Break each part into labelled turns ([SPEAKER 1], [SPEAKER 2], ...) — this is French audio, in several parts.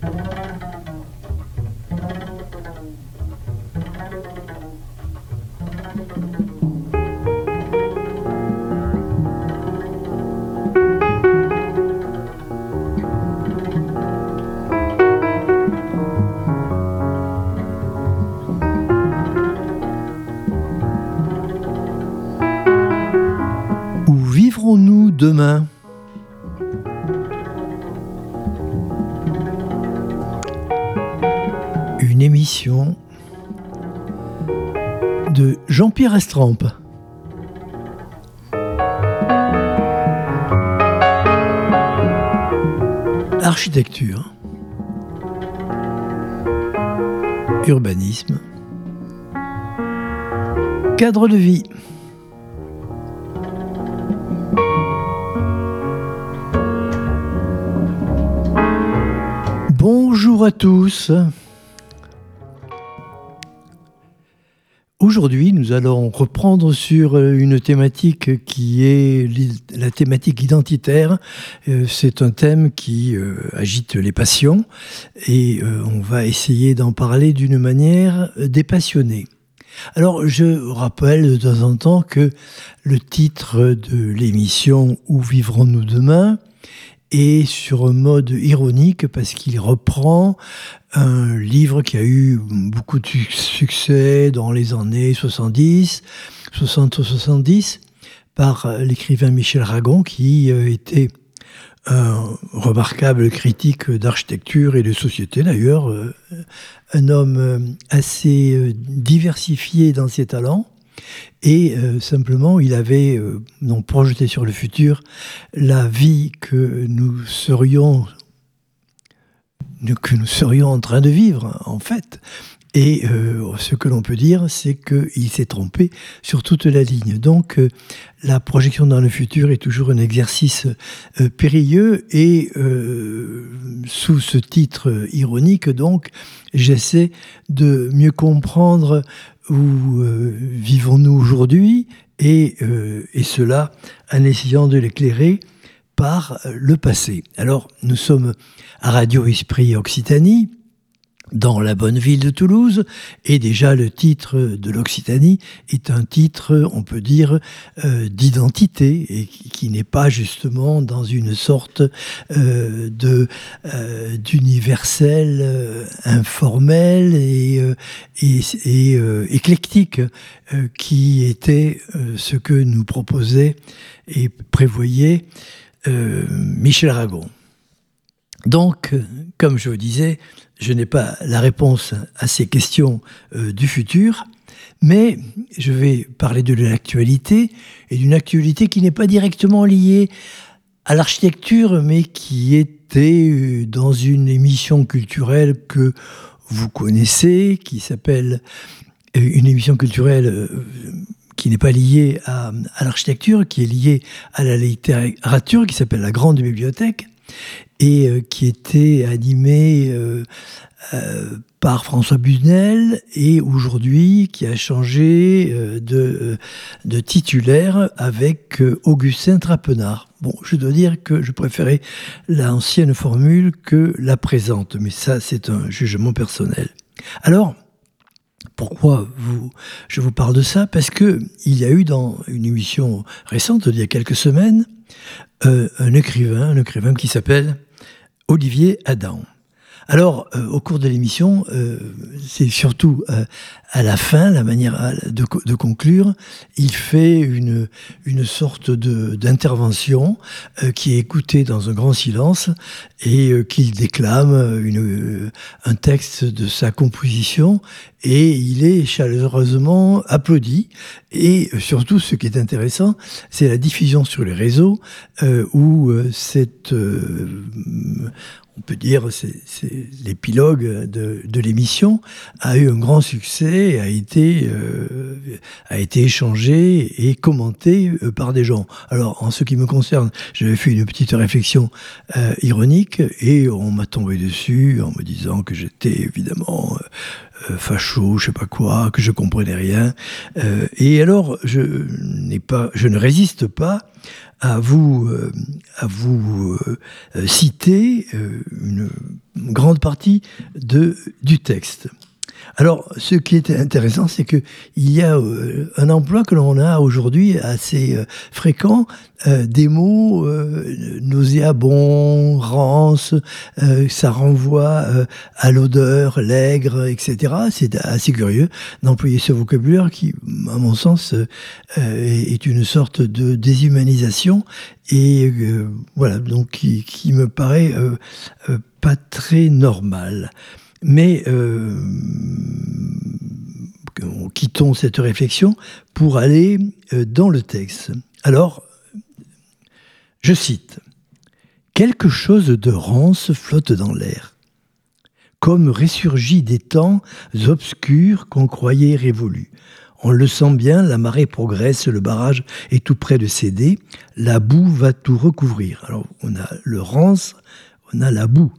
[SPEAKER 1] Vivrons-nous demain ? Une émission de Jean-Pierre Estrampe. Architecture, urbanisme, cadre de vie. Bonjour à tous. Aujourd'hui, nous allons reprendre sur une thématique qui est la thématique identitaire. C'est un thème qui agite les passions et on va essayer d'en parler d'une manière dépassionnée. Alors, je rappelle de temps en temps que le titre de l'émission « Où vivrons-nous demain ?» est sur un mode ironique parce qu'il reprend un livre qui a eu beaucoup de succès dans les années 60 par l'écrivain Michel Ragon, qui était un remarquable critique d'architecture et de société d'ailleurs, un homme assez diversifié dans ses talents. Et simplement, il avait donc projeté sur le futur la vie que nous serions en train de vivre, en fait. Et ce que l'on peut dire, c'est qu'il s'est trompé sur toute la ligne. Donc, la projection dans le futur est toujours un exercice périlleux. Et sous ce titre ironique, donc, j'essaie de mieux comprendre où vivons-nous aujourd'hui, et cela en essayant de l'éclairer par le passé. Alors, nous sommes à Radio Esprit Occitanie, dans la bonne ville de Toulouse, et déjà le titre de l'Occitanie est un titre, on peut dire, d'identité, et qui n'est pas justement dans une sorte d'universel informel et éclectique, qui était ce que nous proposait et prévoyait Michel Ragon. Donc, comme je vous disais, je n'ai pas la réponse à ces questions du futur, mais je vais parler de l'actualité, et d'une actualité qui n'est pas directement liée à l'architecture, mais qui était dans une émission culturelle que vous connaissez, qui s'appelle une émission culturelle qui n'est pas liée à l'architecture, qui est liée à la littérature, qui s'appelle La Grande Bibliothèque, et qui était animé par François Bunel, et aujourd'hui qui a changé de titulaire avec Augustin Trapenard. Bon, je dois dire que je préférais l'ancienne formule que la présente, mais ça c'est un jugement personnel. Alors, pourquoi je vous parle de ça ? Parce qu'il y a eu dans une émission récente, il y a quelques semaines, un écrivain qui s'appelle Olivier Adam. Alors, au cours de l'émission, c'est surtout à la fin, la manière de conclure, il fait une sorte d'intervention qui est écoutée dans un grand silence, et qu'il déclame un texte de sa composition, et il est chaleureusement applaudi. Et surtout, ce qui est intéressant, c'est la diffusion sur les réseaux où on peut dire, c'est l'épilogue de l'émission, a eu un grand succès, a été échangé et commenté par des gens. Alors, en ce qui me concerne, j'avais fait une petite réflexion ironique, et on m'a tombé dessus en me disant que j'étais évidemment facho, je sais pas quoi, que je comprenais rien. Et alors, je ne résiste pas à vous citer une grande partie du texte. Alors, ce qui est intéressant, c'est qu'il y a un emploi que l'on a aujourd'hui assez fréquent, des mots nauséabonds, rances, ça renvoie à l'odeur, l'aigre, etc. C'est assez curieux d'employer ce vocabulaire qui, à mon sens, est une sorte de déshumanisation et voilà, donc qui me paraît pas très normal. Mais quittons cette réflexion pour aller dans le texte. Alors, je cite, « Quelque chose de rance flotte dans l'air, comme ressurgi des temps obscurs qu'on croyait révolus. On le sent bien, la marée progresse, le barrage est tout près de céder, la boue va tout recouvrir. » Alors, on a le rance, on a la boue.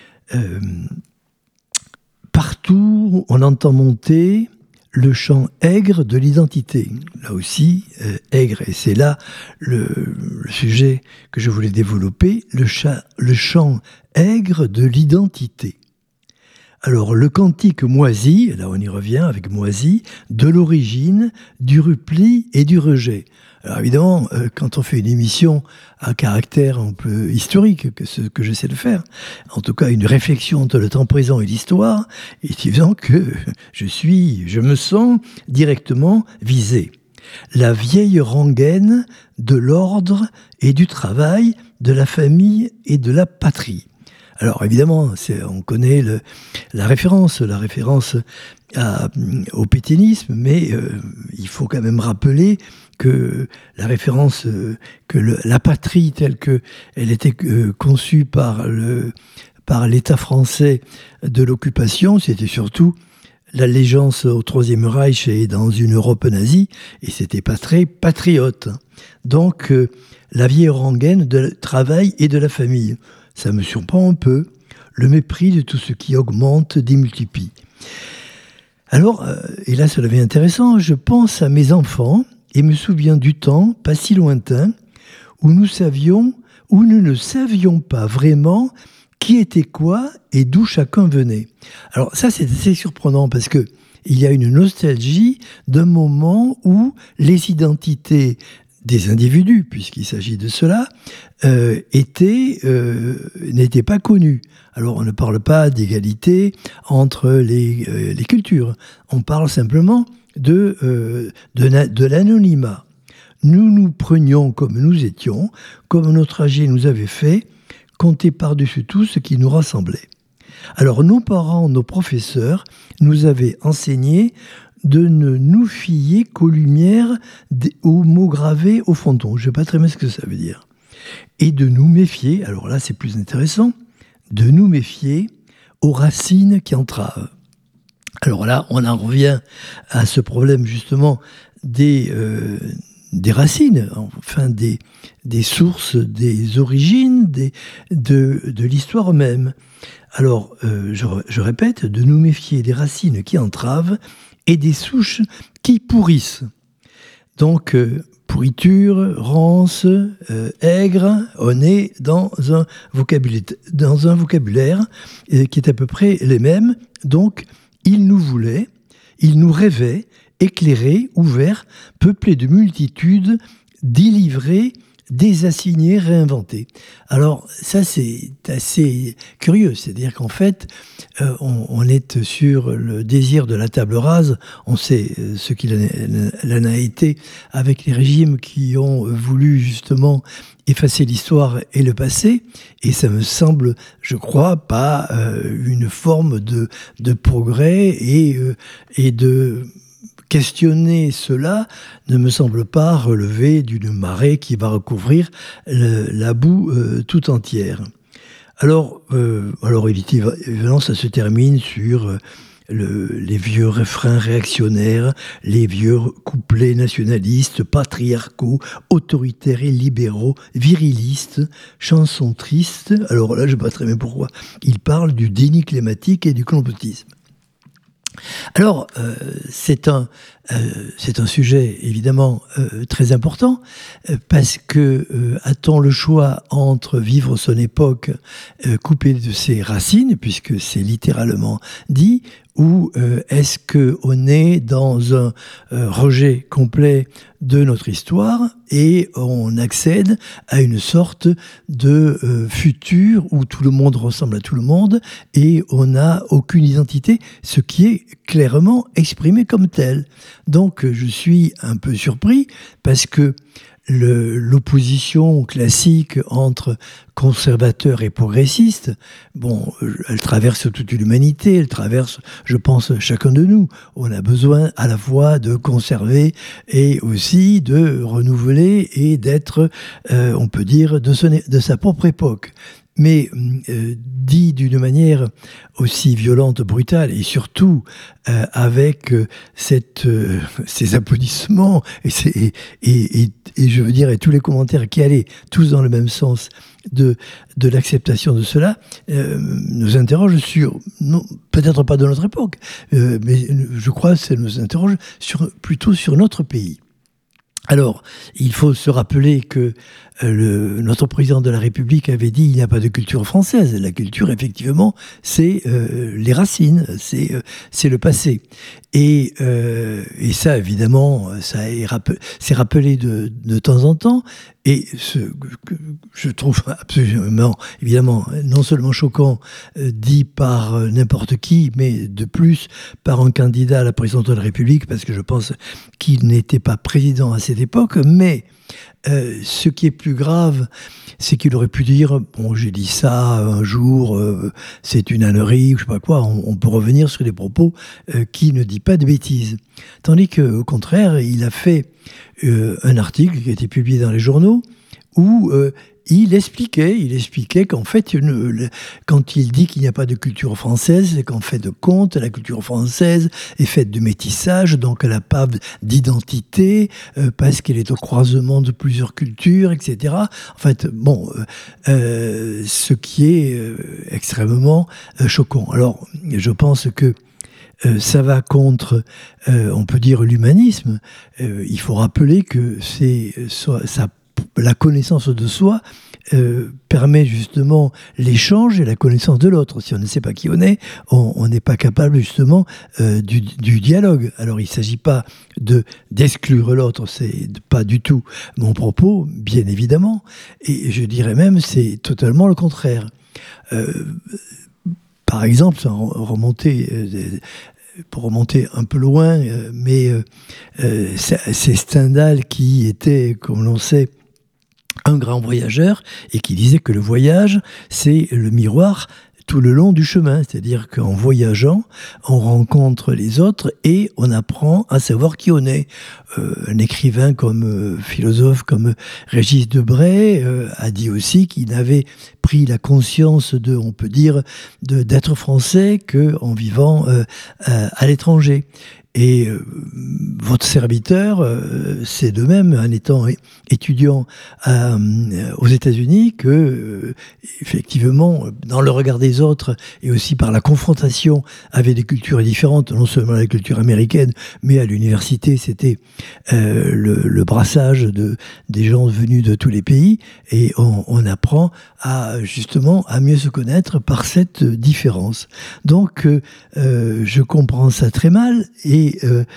[SPEAKER 1] Partout, on entend monter le chant aigre de l'identité. Là aussi, aigre, et c'est là le sujet que je voulais développer, le chant aigre de l'identité. Alors, le cantique moisi, là on y revient avec moisi, de l'origine, du repli et du rejet. Alors évidemment, quand on fait une émission à caractère un peu historique, que ce que j'essaie de faire, en tout cas une réflexion entre le temps présent et l'histoire, il est évident que je me sens directement visé. La vieille rengaine de l'ordre et du travail, de la famille et de la patrie. Alors évidemment, on connaît la référence au pétainisme, mais il faut quand même rappeler que la référence, la patrie telle qu'elle était conçue par l'État français de l'occupation, c'était surtout l'allégeance au Troisième Reich et dans une Europe nazie, et c'était pas très patriote. Donc, la vieille rengaine de travail et de la famille. Ça me surprend un peu, le mépris de tout ce qui augmente, démultiplie. Alors, et là ça devient intéressant, je pense à mes enfants et me souviens du temps, pas si lointain, où nous ne savions pas vraiment qui était quoi et d'où chacun venait. Alors ça c'est assez surprenant parce que il y a une nostalgie d'un moment où les identités des individus, puisqu'il s'agit de cela, n'étaient pas connus. Alors on ne parle pas d'égalité entre les cultures, on parle simplement de l'anonymat. Nous nous prenions comme nous étions, comme notre âge nous avait fait, compter par-dessus tout ce qui nous rassemblait. Alors nos parents, nos professeurs nous avaient enseigné de ne nous fier qu'aux lumières, aux mots gravés au fronton. Je ne sais pas très bien ce que ça veut dire. Et de nous méfier, alors là c'est plus intéressant, de nous méfier aux racines qui entravent. Alors là, on en revient à ce problème justement des racines, enfin des sources, des origines, de l'histoire même. Alors, je répète, de nous méfier des racines qui entravent et des souches qui pourrissent. Donc, pourriture, rance, aigre, on est dans un vocabulaire qui est à peu près les mêmes. Donc, il nous voulait, il nous rêvait, éclairé, ouvert, peuplé de multitudes, délivré, désassigné, réinventé. Alors ça c'est assez curieux, c'est-à-dire qu'en fait on est sur le désir de la table rase, on sait ce qu'il en a été avec les régimes qui ont voulu justement effacer l'histoire et le passé, et ça me semble, je crois, pas une forme de progrès et de questionner cela ne me semble pas relever d'une marée qui va recouvrir la boue tout entière. Alors évidemment, ça se termine sur les vieux refrains réactionnaires, les vieux couplets nationalistes, patriarcaux, autoritaires et libéraux, virilistes, chansons tristes. Alors là, je ne sais pas très bien pourquoi. Ils parlent du déni climatique et du complotisme. Alors, c'est un c'est un sujet évidemment très important, parce que a-t-on le choix entre vivre son époque coupée de ses racines, puisque c'est littéralement dit, ou est-ce qu'on est dans un rejet complet de notre histoire et on accède à une sorte de futur où tout le monde ressemble à tout le monde et on n'a aucune identité, ce qui est clairement exprimé comme tel. Donc je suis un peu surpris parce que l'opposition classique entre conservateurs et progressistes, bon, elle traverse toute l'humanité, elle traverse, je pense, chacun de nous. On a besoin à la fois de conserver et aussi de renouveler et d'être, on peut dire, de sa propre époque. Mais dit d'une manière aussi violente, brutale, et surtout avec ces applaudissements et je veux dire et tous les commentaires qui allaient tous dans le même sens de l'acceptation de cela, nous interroge sur, peut-être pas de notre époque, mais je crois que ça nous interroge plutôt sur notre pays. Alors, il faut se rappeler que notre président de la République avait dit il n'y a pas de culture française. La culture, effectivement, c'est les racines, c'est le passé. Et ça, évidemment, c'est rappelé de temps en temps. Et ce que je trouve absolument, évidemment, non seulement choquant, dit par n'importe qui, mais de plus par un candidat à la présidence de la République, parce que je pense qu'il n'était pas président à cette époque, mais ce qui est plus grave, c'est qu'il aurait pu dire bon, j'ai dit ça un jour, c'est une ânerie, ou je sais pas quoi. On peut revenir sur des propos qui ne dit pas de bêtises. Tandis qu'au contraire, il a fait un article qui a été publié dans les journaux où il expliquait qu'en fait, quand il dit qu'il n'y a pas de culture française, c'est qu'en fait de compte, la culture française est faite de métissage, donc elle n'a pas d'identité, parce qu'elle est au croisement de plusieurs cultures, etc. En fait, bon, ce qui est extrêmement choquant. Alors, je pense que ça va contre, on peut dire, l'humanisme. Il faut rappeler que la connaissance de soi permet justement l'échange et la connaissance de l'autre. Si on ne sait pas qui on n'est pas capable justement du dialogue. Alors il ne s'agit pas d'exclure l'autre, c'est pas du tout mon propos, bien évidemment. Et je dirais même c'est totalement le contraire. Par exemple, pour remonter un peu loin, mais c'est Stendhal qui était, comme l'on sait, un grand voyageur et qui disait que le voyage, c'est le miroir tout le long du chemin. C'est-à-dire qu'en voyageant, on rencontre les autres et on apprend à savoir qui on est. Un écrivain philosophe comme Régis Debray a dit aussi qu'il n'avait pris la conscience on peut dire, d'être français qu'en vivant à l'étranger. Et votre serviteur, c'est de même, en étant étudiant aux États-Unis, que effectivement, dans le regard des autres et aussi par la confrontation avec des cultures différentes, non seulement la culture américaine, mais à l'université, c'était le brassage des gens venus de tous les pays, et on apprend justement à mieux se connaître par cette différence. Donc, je comprends ça très mal, et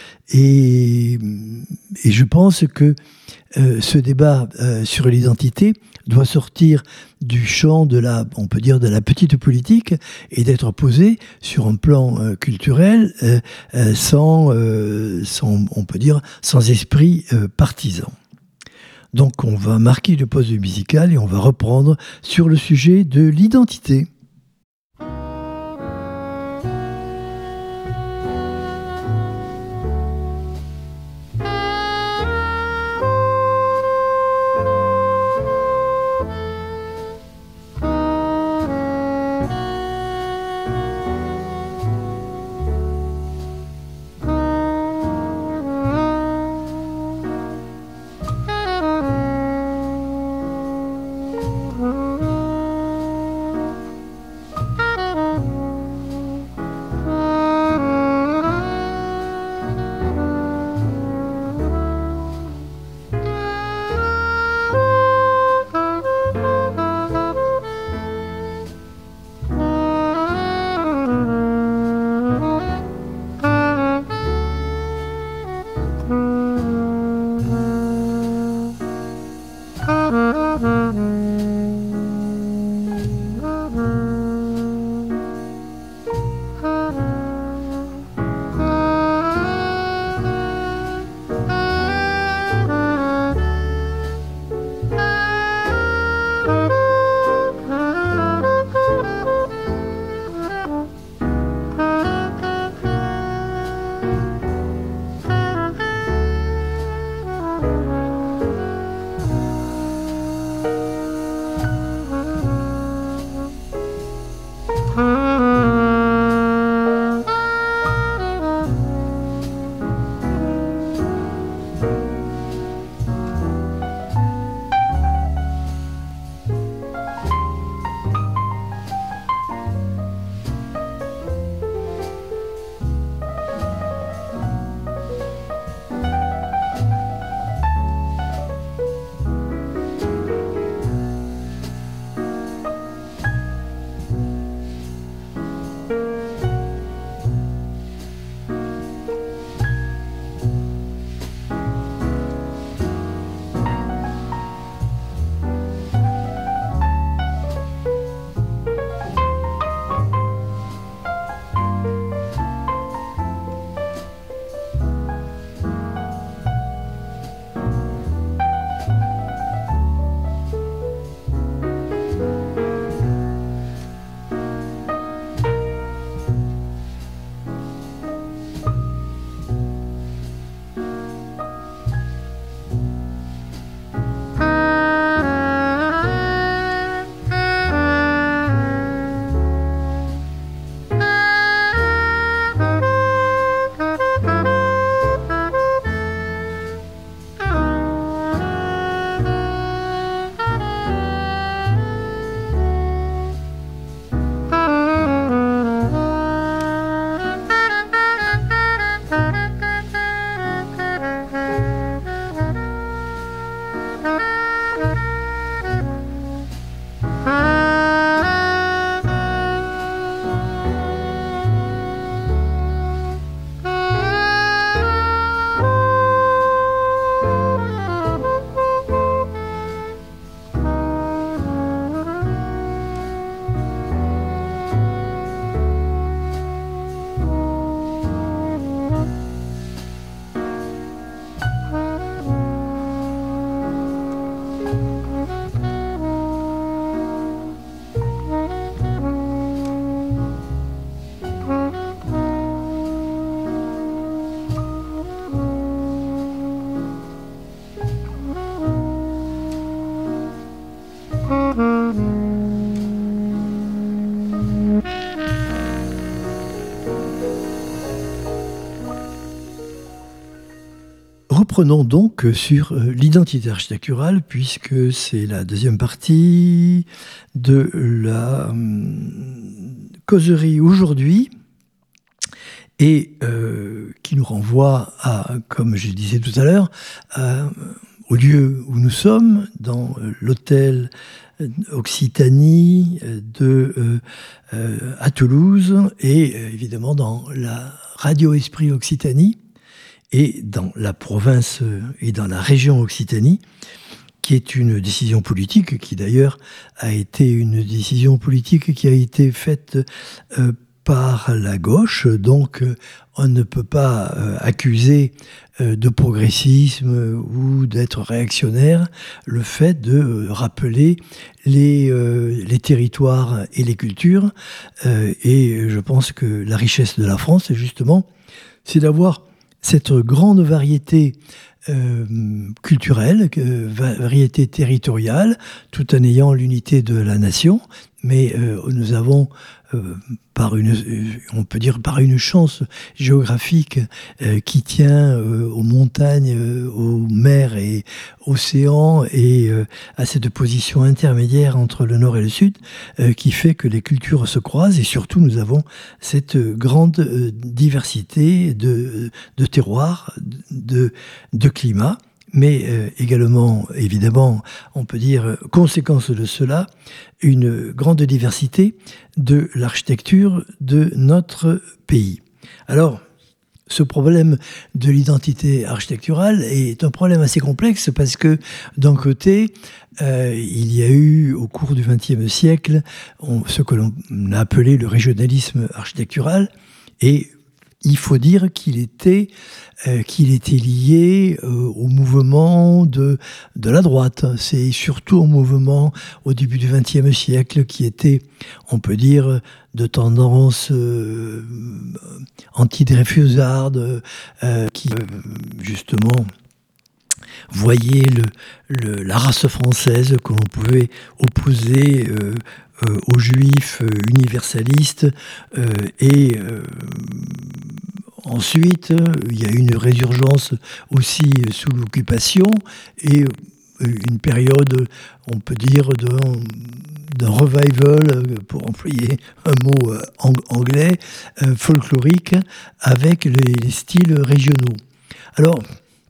[SPEAKER 1] je pense que ce débat sur l'identité doit sortir du champ on peut dire, de la petite politique et d'être posé sur un plan culturel sans, on peut dire, sans esprit partisan. Donc on va marquer le pause musical et on va reprendre sur le sujet de l'identité. reprenons donc sur l'identité architecturale, puisque c'est la deuxième partie de la causerie aujourd'hui, et qui nous renvoie à, comme je disais tout à l'heure, au lieu où nous sommes, dans l'hôtel Occitanie à Toulouse, et évidemment dans la Radio Esprit Occitanie, et dans la province et dans la région Occitanie, qui est une décision politique, qui d'ailleurs a été une décision politique qui a été faite par la gauche. Donc on ne peut pas accuser de progressisme ou d'être réactionnaire le fait de rappeler les territoires et les cultures. Et je pense que la richesse de la France, justement, c'est d'avoir cette grande variété culturelle, variété territoriale, tout en ayant l'unité de la nation. Mais nous avons, on peut dire par une chance géographique qui tient aux montagnes, aux mers et océans, et à cette position intermédiaire entre le nord et le sud, qui fait que les cultures se croisent, et surtout nous avons cette grande diversité de terroirs, de climats. Mais également, évidemment, on peut dire, conséquence de cela, une grande diversité de l'architecture de notre pays. Alors, ce problème de l'identité architecturale est un problème assez complexe parce que, d'un côté, il y a eu, au cours du XXe siècle, ce que l'on a appelé le régionalisme architectural, et il faut dire qu'il était lié au mouvement de la droite. C'est surtout un mouvement au début du XXe siècle qui était, on peut dire, de tendance anti-dreyfusarde, qui justement voyait la race française que l'on pouvait opposer aux juifs universalistes, et ensuite il y a eu une résurgence aussi sous l'occupation, et une période, on peut dire, d'un revival, pour employer un mot anglais, folklorique, avec les styles régionaux. Alors,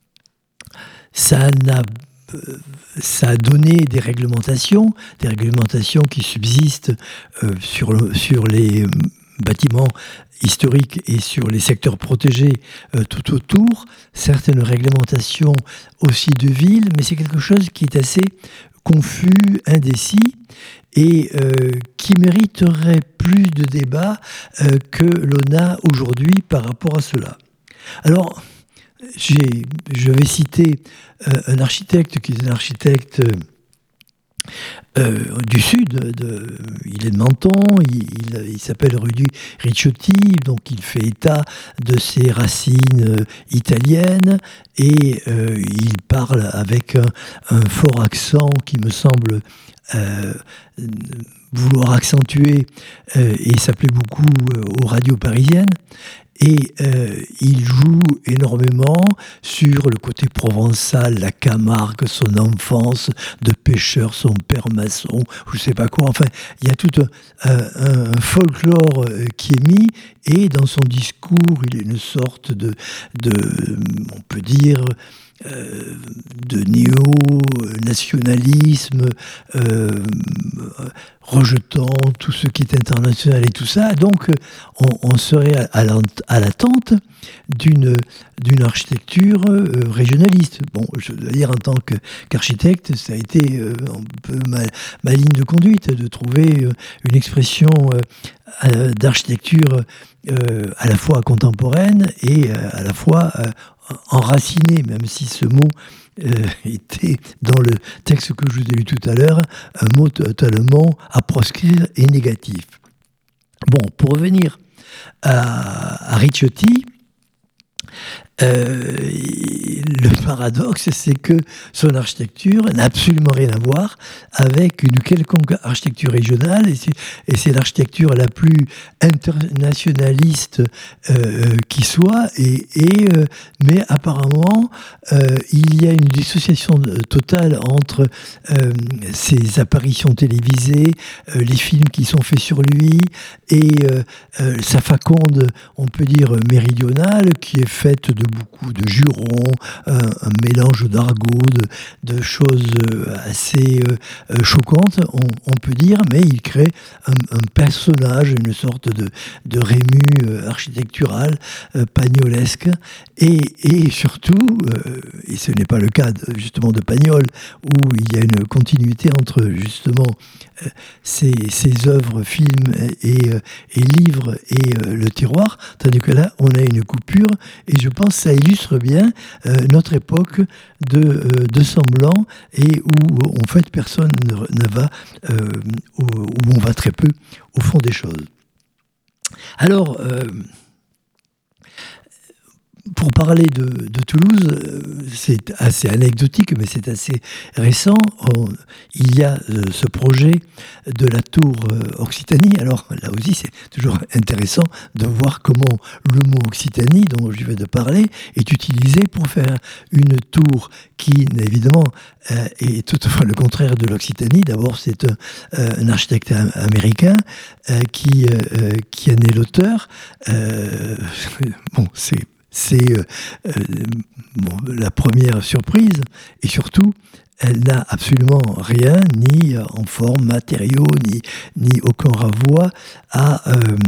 [SPEAKER 1] ça a donné des réglementations qui subsistent sur les bâtiments historiques et sur les secteurs protégés tout autour, certaines réglementations aussi de ville, mais c'est quelque chose qui est assez confus, indécis, et qui mériterait plus de débat que l'on a aujourd'hui par rapport à cela. Alors, je vais citer un architecte qui est un architecte du sud, il est de Menton, il s'appelle Rudy Ricciotti, donc il fait état de ses racines italiennes, et il parle avec un fort accent qui me semble vouloir accentuer, et ça plaît beaucoup aux radios parisiennes. Et il joue énormément sur le côté provençal, la Camargue, son enfance de pêcheur, son père maçon, je ne sais pas quoi. Enfin, il y a tout un folklore qui est mis, et dans son discours, il y a une sorte de on peut dire, de néo-nationalisme, rejetant tout ce qui est international et tout ça. Donc, on serait à l'attente d'une architecture régionaliste. Bon, je dois dire, en tant qu'architecte, ça a été un peu ma ligne de conduite, de trouver une expression d'architecture à la fois contemporaine et à la fois enracinée, même si ce mot était, dans le texte que je vous ai lu tout à l'heure, un mot totalement à proscrire et négatif. Bon, pour revenir à Ricciotti, Le paradoxe, c'est que son architecture n'a absolument rien à voir avec une quelconque architecture régionale, et c'est l'architecture la plus internationaliste qui soit, mais apparemment, il y a une dissociation totale entre ses apparitions télévisées, les films qui sont faits sur lui, et sa faconde, on peut dire, méridionale, qui est faite de beaucoup de jurons, un mélange d'argot, de choses assez choquantes, on peut dire, mais il crée un personnage, une sorte de Rému architectural, pagnolesque, et surtout, et ce n'est pas le cas justement de Pagnol, où il y a une continuité entre justement ses œuvres, films et livres et le terroir, tandis que là, on a une coupure, et je pense que ça illustre bien notre époque de semblant, et où en fait personne ne va, où on va très peu au fond des choses. Alors, pour parler de Toulouse, c'est assez anecdotique, mais c'est assez récent. Il y a ce projet de la tour Occitanie. Alors là aussi, c'est toujours intéressant de voir comment le mot Occitanie, dont je viens de parler, est utilisé pour faire une tour qui, évidemment, est toutefois le contraire de l'Occitanie. D'abord, c'est un architecte américain qui en est l'auteur. C'est la première surprise, et surtout, elle n'a absolument rien, ni en forme, matériaux, ni aucun renvoi à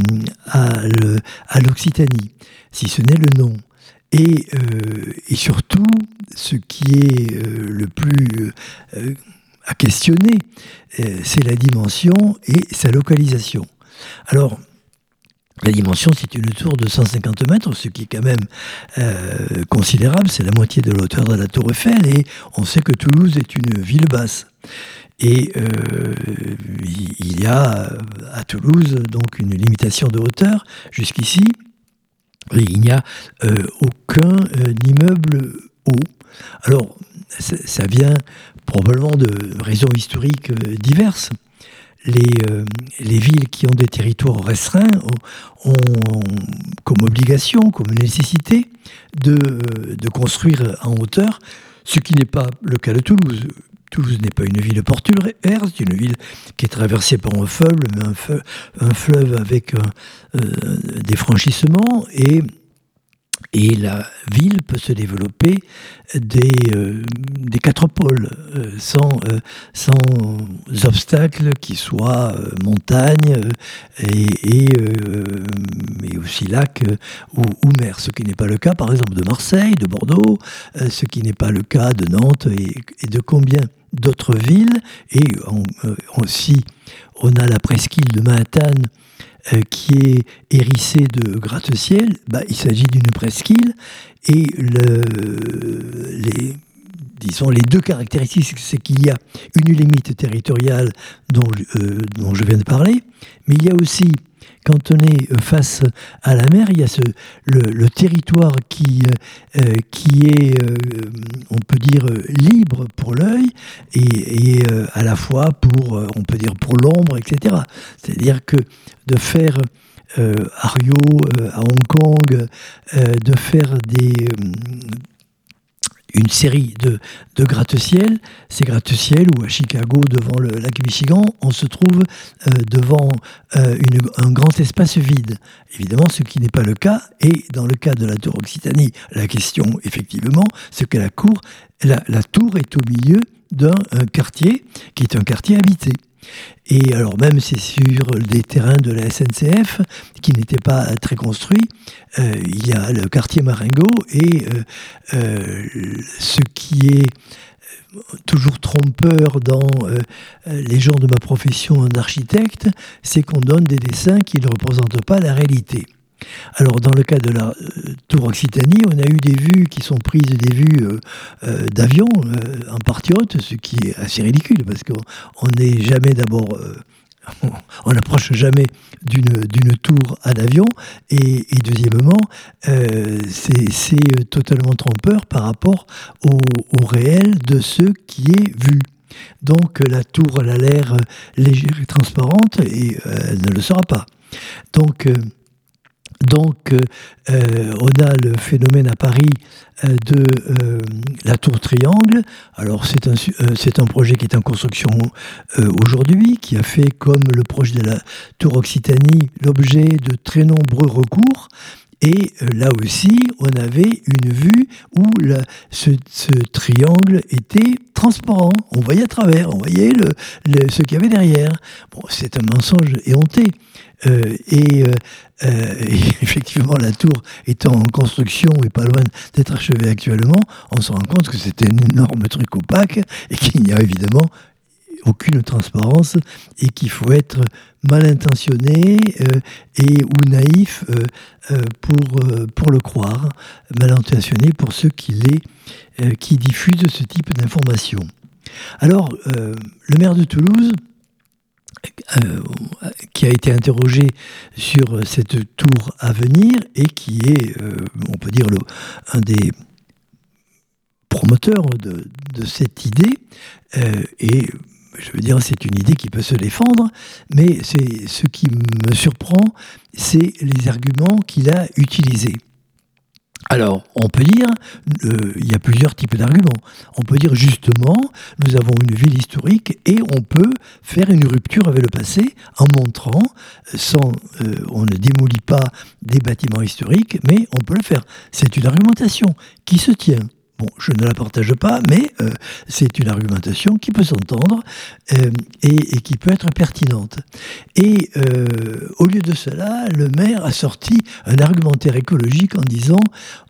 [SPEAKER 1] l'Occitanie, si ce n'est le nom. Et surtout, ce qui est le plus à questionner, c'est la dimension et sa localisation. Alors, la dimension, c'est une tour de 150 mètres, ce qui est quand même considérable. C'est la moitié de la hauteur de la tour Eiffel, et on sait que Toulouse est une ville basse. Et il y a à Toulouse donc une limitation de hauteur jusqu'ici. Et il n'y a aucun immeuble haut. Alors, ça vient probablement de raisons historiques diverses. Les villes qui ont des territoires restreints ont comme obligation, comme nécessité de construire en hauteur, ce qui n'est pas le cas de Toulouse. Toulouse n'est pas une ville portuaire, c'est une ville qui est traversée par un fleuve avec des franchissements, et la ville peut se développer des quatre pôles, sans obstacles qui soient montagne mais aussi lac ou mer. Ce qui n'est pas le cas, par exemple, de Marseille, de Bordeaux, ce qui n'est pas le cas de Nantes et de combien d'autres villes. Et aussi, on a la presqu'île de Manhattan, qui est hérissée de gratte-ciel. Il s'agit d'une presqu'île, et les deux caractéristiques, c'est qu'il y a une limite territoriale dont je viens de parler, mais il y a aussi, quand on est face à la mer, il y a le territoire qui est, on peut dire, libre pour l'œil, et à la fois on peut dire, pour l'ombre, etc. C'est-à-dire que de faire à Rio, à Hong Kong, de faire une série de gratte-ciel, ces gratte-ciel, ou à Chicago, devant le lac Michigan, on se trouve devant un grand espace vide. Évidemment, ce qui n'est pas le cas, et dans le cas de la tour Occitanie, la question, effectivement, c'est que la tour est au milieu d'un quartier qui est un quartier habité. Et alors, même c'est sur des terrains de la SNCF qui n'étaient pas très construits, il y a le quartier Marengo, et ce qui est toujours trompeur dans les gens de ma profession d'architecte, c'est qu'on donne des dessins qui ne représentent pas la réalité. Alors, dans le cas de la tour Occitanie, on a eu des vues qui sont prises, des vues d'avion en partie haute, ce qui est assez ridicule, parce qu'on n'est jamais d'abord on n'approche jamais d'une tour à l'avion, et deuxièmement, c'est totalement trompeur par rapport au réel de ce qui est vu. Donc la tour, elle a l'air légère et transparente, et elle ne le sera pas. Donc, on a le phénomène à Paris de la tour triangle. Alors c'est un projet qui est en construction aujourd'hui, qui a fait, comme le projet de la tour Occitanie, l'objet de très nombreux recours. Et là aussi, on avait une vue où ce triangle était transparent. On voyait à travers, on voyait ce qu'il y avait derrière. Bon, c'est un mensonge éhonté. Et effectivement, la tour étant en construction et pas loin d'être achevée actuellement, on se rend compte que c'était un énorme truc opaque et qu'il n'y a évidemment aucune transparence, et qu'il faut être mal intentionné ou naïf pour le croire, mal intentionné pour ceux qui diffusent ce type d'informations. Alors, le maire de Toulouse, qui a été interrogé sur cette tour à venir et qui est, on peut dire, un des promoteurs de cette idée, et je veux dire, c'est une idée qui peut se défendre, mais ce qui me surprend, c'est les arguments qu'il a utilisés. Alors, on peut dire, il y a plusieurs types d'arguments. On peut dire justement, nous avons une ville historique et on peut faire une rupture avec le passé en montrant, on ne démolit pas des bâtiments historiques, mais on peut le faire. C'est une argumentation qui se tient. Bon, je ne la partage pas, mais c'est une argumentation qui peut s'entendre et qui peut être pertinente. Et au lieu de cela, le maire a sorti un argumentaire écologique en disant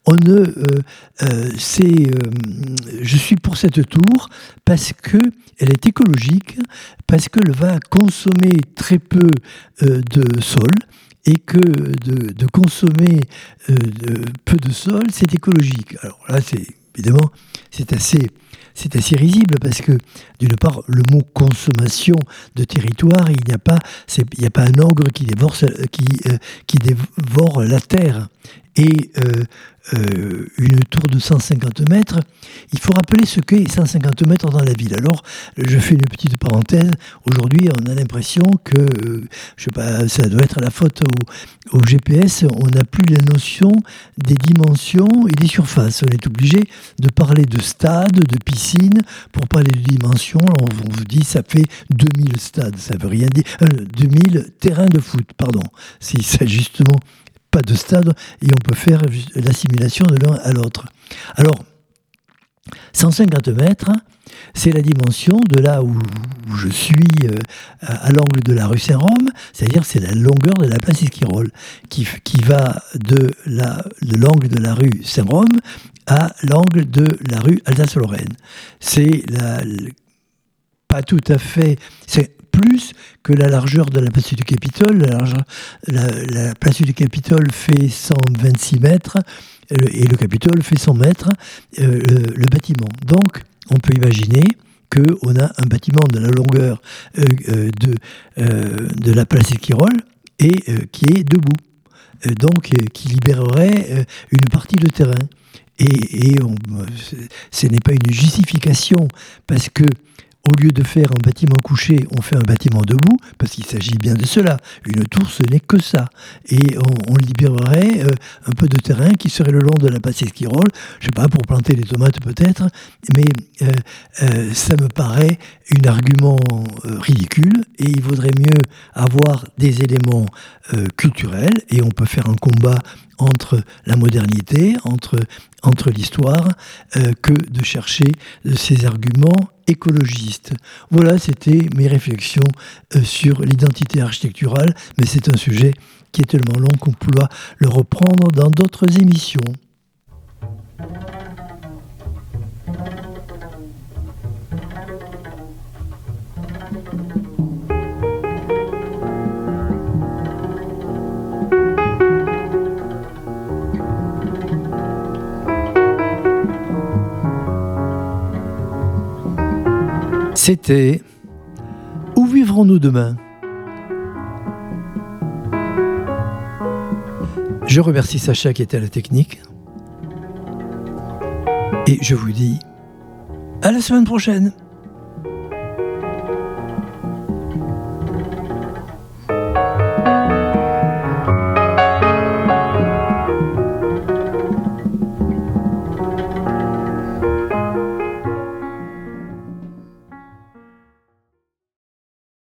[SPEAKER 1] je suis pour cette tour parce qu'elle est écologique, parce qu'elle va consommer très peu de sol, et que de consommer peu de sol, c'est écologique. Alors là, évidemment, c'est assez risible, parce que, d'une part, le mot consommation de territoire, il n'y a pas un ogre qui dévore la terre. Et une tour de 150 mètres, il faut rappeler ce qu'est 150 mètres dans la ville. Alors, je fais une petite parenthèse. Aujourd'hui, on a l'impression que, je sais pas, ça doit être la faute au GPS, on n'a plus la notion des dimensions et des surfaces. On est obligé de parler de stades, de piscines, pour parler de dimensions. On vous dit, ça fait 2000 stades, ça veut rien dire. 2000 terrains de foot, pardon. C'est justement pas de stade, et on peut faire l'assimilation de l'un à l'autre. Alors, 150 mètres, c'est la dimension de là où je suis, à l'angle de la rue Saint-Rome, c'est-à-dire c'est la longueur de la place Esquirol, qui va de l'angle de la rue Saint-Rome à l'angle de la rue Alsace-Lorraine. C'est pas tout à fait... C'est plus que la largeur de la place du Capitole. La place du Capitole fait 126 mètres et le Capitole fait 100 mètres, le bâtiment. Donc, on peut imaginer qu'on a un bâtiment de la longueur de la place Esquirol et qui est debout, donc qui libérerait une partie de terrain. Et ce n'est pas une justification, parce que au lieu de faire un bâtiment couché, on fait un bâtiment debout, parce qu'il s'agit bien de cela. Une tour, ce n'est que ça. Et on libérerait un peu de terrain qui serait le long de la place Esquirol, je ne sais pas, pour planter des tomates peut-être, mais ça me paraît un argument ridicule, et il vaudrait mieux avoir des éléments culturels, et on peut faire un combat entre la modernité, entre l'histoire, que de chercher ces arguments écologistes. Voilà, c'était mes réflexions sur l'identité architecturale, mais c'est un sujet qui est tellement long qu'on pourra le reprendre dans d'autres émissions. C'était « Où vivrons-nous demain ?» Je remercie Sacha qui était à la technique. Et je vous dis à la semaine prochaine.